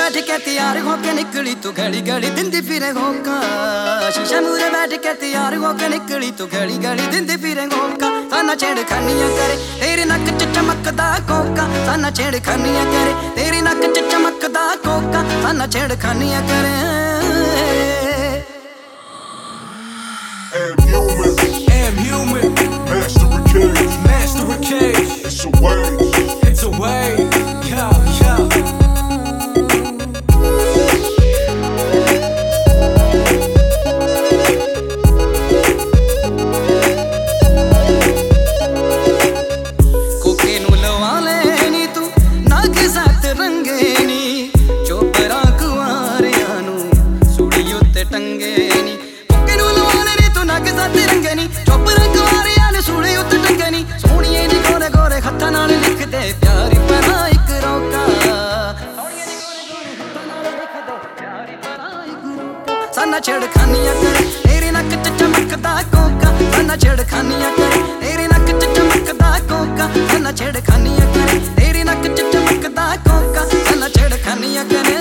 बैठ के तैयार होके निकली तू गली गली दिंदी फिरे होका शीशे मूरे बैठ के तैयार होके निकली तू गली गली दिंदी फिरे होका साना छेड़खानियां करे तेरे नक च चमकदा कोका साना छेड़खानियां करे तेरे नक च चमकदा कोका साना छेड़खानियां करे Am human, master of cage. It's a wave, कोके नू लवा लेनी तू नाग साथ रंगे नी चोपरा कुआरियां नू सूड़ी उत्ते टंगे नी कोके नू लवा लेनी तू नाग साथ रंगे नी चोपरा कुआरियां नू सूड़ी उत्ते टंगे नी सोहणिए नी गोरे गोरे हत्थां नाल लिख दे प्यारी परा इक रोका साना छेड़खानियां करे तेरे नक च चमकदा कोका साना छेड़खानियां करे तेरे नक च चमकदा कोका साना छेड़खानियां करे तेरे नक च चमकदा कोका साना छेड़खानियां करे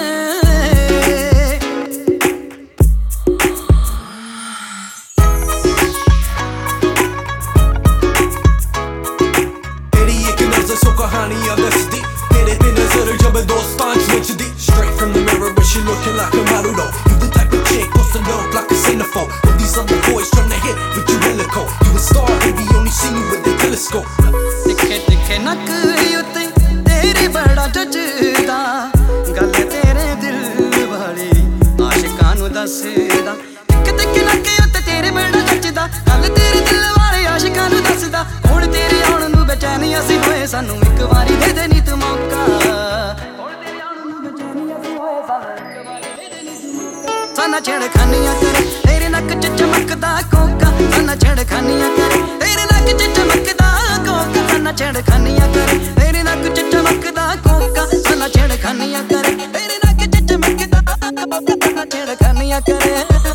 तेरी एक नजर सो कहानियां दसदी तेरे ते नजर जब दोस्तां च नचदी Straight from the mirror but she looking like a model though You the type of chick wants to look like a centerfold But these other boys tryna hit but you hella cold You a star baby only see me with the telescope तिखे तिखे नक उत्ते तेरे बड़ा जचदा गल तेरे दिल वाली आशिकां नू दसदा तिखे तिखे नक उत्ते तेरे बड़ा जचदा गल तेरे दिल वाले आशिकां नू दसदा हुण तेरे आउण नू बेचैनी असीं होए सानू इक वारी दे दे नी तू मौका हुण तेरे आउण नू बेचैनी असीं होए सानू इक वारी दे दे नी तू मौका साना छेड़खानियां करे तेरे नक च चमकदा कोका साना छेड़खानियां करे तेरे नक च चमकदा कोका साना छेड़खानियां करे तेरे नक च चमकदा कोका साना छेड़खानियां करे तेरे नक च चमकदा कोका साना छेड़खानियां करे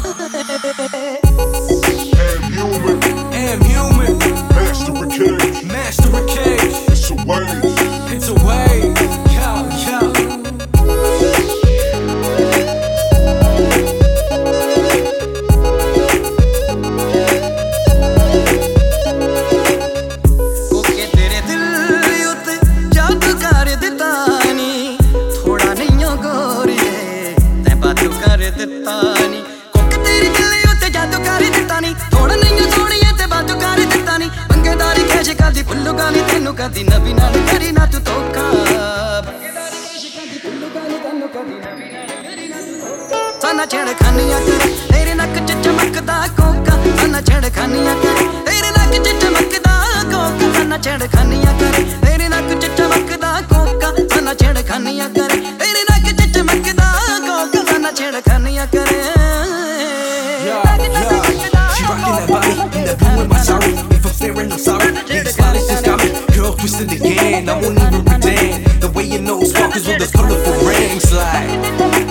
Am human, master of cage. It's a wave, कोके तेरे दिल उत्ते जादू कर दित्ता नी थोड़ा नहीं गोरीए तैं बादू कर दित्ता नी कोके तेरे दिल उत्ते जादू कर दित्ता नी थोड़ा नहीं सोहणिए ते बादू कर दित्ता नी मंगेदारी कैश कदी फुल्लू गाली तैनू कदी नवी नाल करी ना तू धोखा साना छेड़खानियां करे तेरे नक च चमकदा कोका साना छेड़खानियां करे तेरे नक च चमकदा कोका साना छेड़खानियां करे तेरे नक च चमकदा कोका साना छेड़खानियां करे तेरे नक च चमकदा कोका साना छेड़खानियां करे She rockin' that body in that blue and my sorry If I'm staring, I'm sorry These bodies just got me Girl twisted again I won't even pretend The way your nose sparkles with those colorful rings like